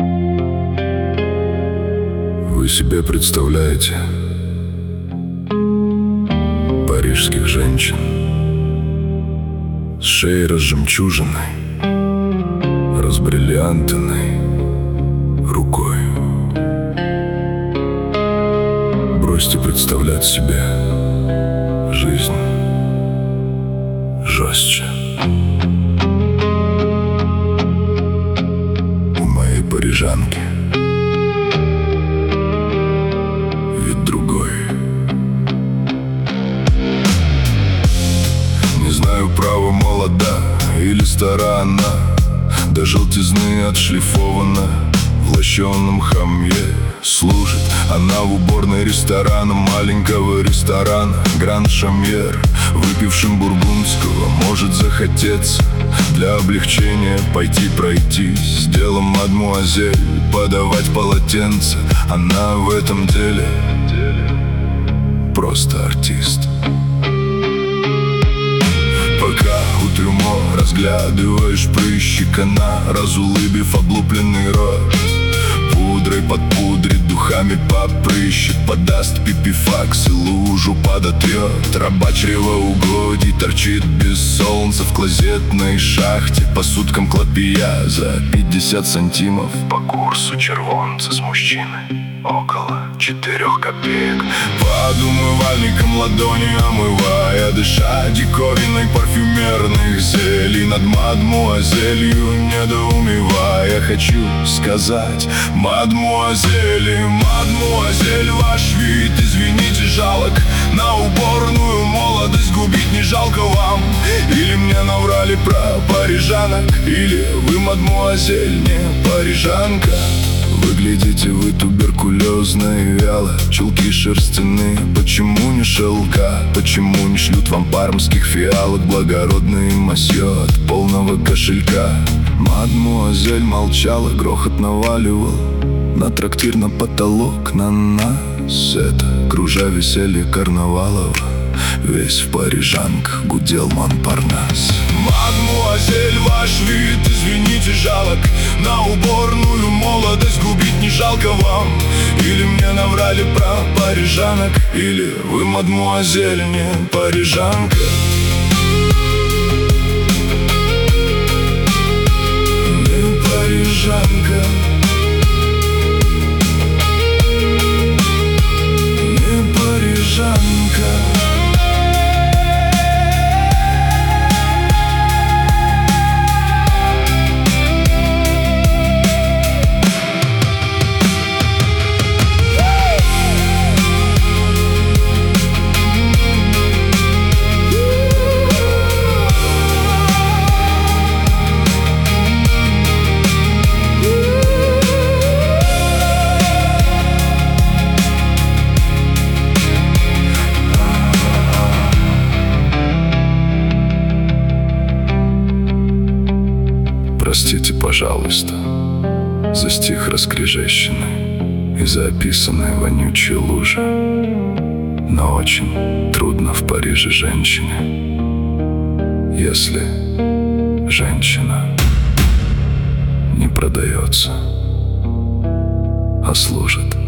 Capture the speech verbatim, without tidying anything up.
Вы себе представляете парижских женщин с шеей разжемчуженной, разбриллиантанной рукой? Бросьте представлять себе жизнь жестче. У моей парижанки вид другой. Не знаю, право, молода или стара она, до желтизны отшлифована в лощеном хамье. Служит она в уборной ресторана, маленького ресторана Гранд Шамьер. Выпившим бургундского может захотеться для облегчения пойти пройтись. Делом мадмуазель подавать полотенце. Она в этом деле просто артист. Пока у трюмо разглядываешь прыщик, она, разулыбив облупленный рот, пудрой подпудрит, духами попрыщет, подаст пипифакс и лужу подотрет. Раба чревоугодий торчит без солнца в клозетной шахте, по суткам клопия за пятьдесят сантимов. По курсу червонца с мужчиной около четырех копеек. Под умывальником ладони омывая, дыша диковиной парфюмерных зелий, над мадмуазелью недоумевая, хочу сказать: мадмуазели, мадмуазель, ваш вид, извините, жалок. На уборную молодость губить не жалко вам? Или мне наврали про парижанок? Или вы, мадмуазель, не парижанка? Выглядите вы туберкулезно и вяло, чулки шерстяные, почему не шелка? Почему не шлют вам пармских фиалок благородные масье от полного кошелька? Мадмуазель молчала, грохот наваливал на трактир, на потолок, на нас. Это кружа веселье карнавалово, весь в парижанках гудел Монпарнас. Мадмуазель, ваш вид, извините, жалок. На уборную молодость губить не жалко вам? Или мне наврали про парижанок? Или вы, мадмуазель, не парижанка? Не парижанка. Не парижанка. Простите, пожалуйста, за стих раскрежещенный и за описанные вонючие лужи, но очень трудно в Париже женщине, если женщина не продается, а служит.